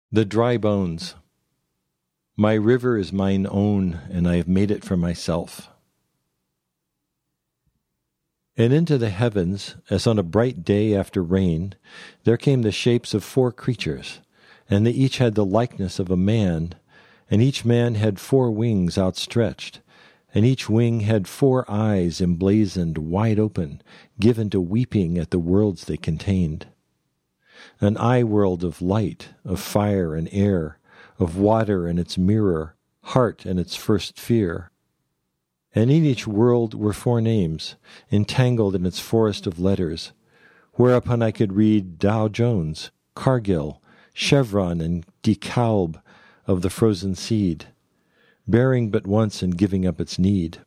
The dry bones. My river is mine own, and I have made it for myself. And into the heavens, as on a bright day after rain, there came the shapes of 4 creatures, and they each had the likeness of a man, and each man had 4 wings outstretched, and each wing had 4 eyes emblazoned wide open, given to weeping at the worlds they contained. An eye-world of light, of fire and air, of water and its mirror, heart and its first fear. And in each world were 4 names, entangled in its forest of letters, whereupon I could read Dow Jones, Cargill, Chevron, and DeKalb of the frozen seed, bearing but once and giving up its need.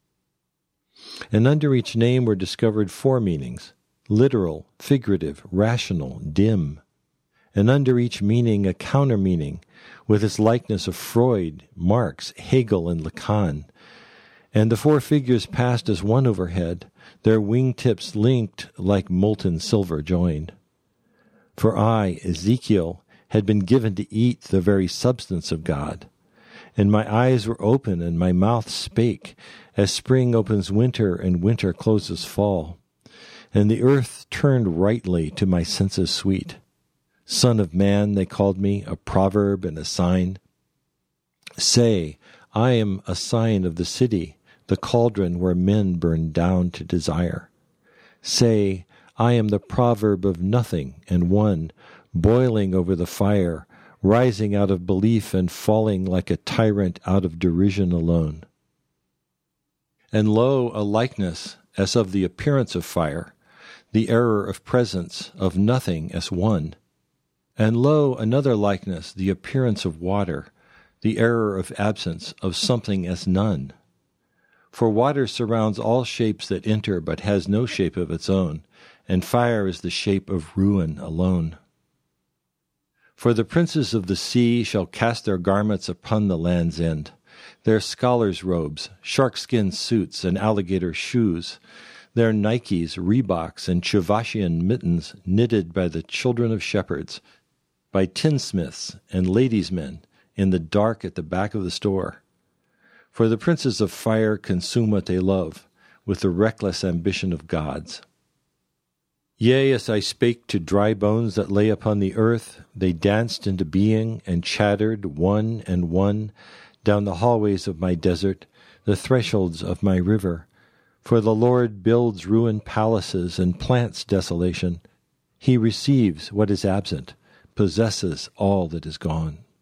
And under each name were discovered 4 meanings, literal, figurative, rational, dim, and under each meaning a counter-meaning, with its likeness of Freud, Marx, Hegel, and Lacan. And the 4 figures passed as one overhead, their wing-tips linked like molten silver joined. For I, Ezekiel, had been given to eat the very substance of God, and my eyes were open and my mouth spake, as spring opens winter and winter closes fall. And the earth turned rightly to my senses sweet. Son of man, they called me, a proverb and a sign. Say, I am a sign of the city, the cauldron where men burn down to desire. Say, I am the proverb of nothing and one, boiling over the fire, rising out of belief and falling like a tyrant out of derision alone. And lo, a likeness, as of the appearance of fire, the error of presence, of nothing as one. And lo, another likeness, the appearance of water, the error of absence, of something as none. For water surrounds all shapes that enter, but has no shape of its own, and fire is the shape of ruin alone. For the princes of the sea shall cast their garments upon the land's end, their scholars' robes, shark-skin suits, and alligator shoes, their Nikes, Reeboks, and Chuvashian mittens knitted by the children of shepherds, by tinsmiths and ladies' in the dark at the back of the store. For the princes of fire consume what they love, with the reckless ambition of gods. Yea, as I spake to dry bones that lay upon the earth, they danced into being and chattered one and one down the hallways of my desert, the thresholds of my river. For the Lord builds ruined palaces and plants desolation. He receives what is absent, possesses all that is gone.